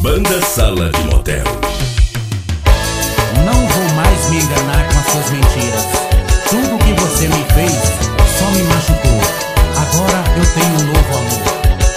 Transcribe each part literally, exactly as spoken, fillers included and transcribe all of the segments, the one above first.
Banda Sala de Motel. Não vou mais me enganar com as suas mentiras. Tudo que você me fez só me machucou. Agora eu tenho um novo amor.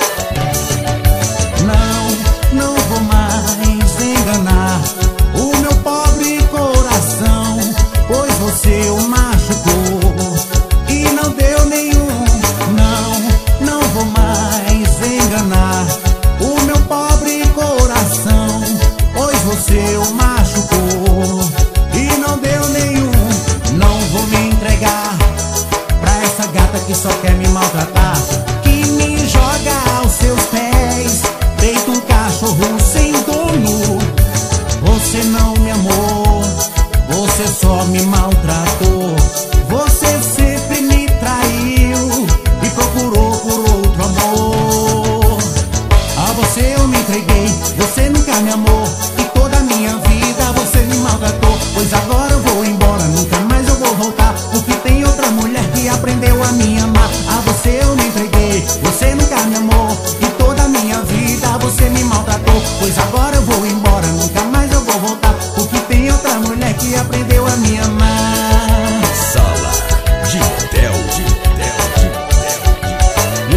Não, não vou mais enganar o meu pobre coração, pois você o machucou e não deu nenhum. Não, não vou mais enganar o meu pobre coração, pois você o machucou e não deu nenhum. Não vou me entregar pra essa gata que só quer me maltratar, que me joga aos seus pés, feito um cachorro sem dono. Você não me amou, você só me maltratou. Você sempre me traiu e procurou por outro amor. A você eu me entreguei, você nunca me amou, e toda a minha vida você me maltratou. Pois agora eu vou embora, nunca mais eu vou voltar, porque tem outra mulher que aprendeu a me amar. A você eu me entreguei, você nunca me amou, e toda a minha vida você me maltratou. Pois agora eu vou embora, nunca mais eu vou voltar, porque tem outra mulher que aprendeu a me amar. Sala de Motel, de Motel, de Motel.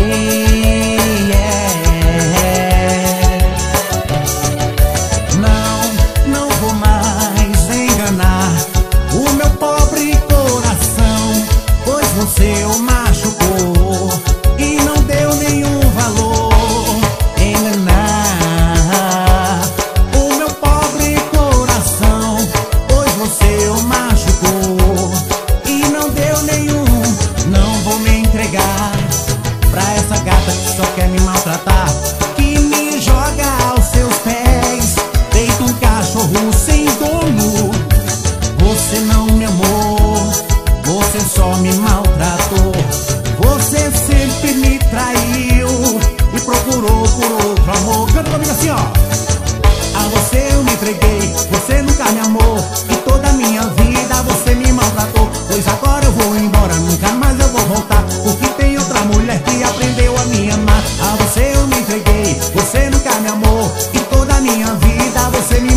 Yeah. Não, não vou mais enganar o meu pobre coração, pois você o machucou e não deu nenhum valor. Enganar o meu pobre coração, pois você o machucou e não deu nenhum. Não vou me entregar pra essa gata que só quer me maltratar, que me joga aos seus pés, feito um cachorro sem dono. Você não me amou, você só me maltratou. Você sempre me traiu e procurou por outro amor. Canta comigo assim, ó. A você eu me entreguei, você nunca me amou, e toda a minha vida você me maltratou. Pois agora eu vou embora, nunca mais eu vou voltar, porque tem outra mulher que aprendeu a me amar. A você eu me entreguei, você nunca me amou, e toda a minha vida você me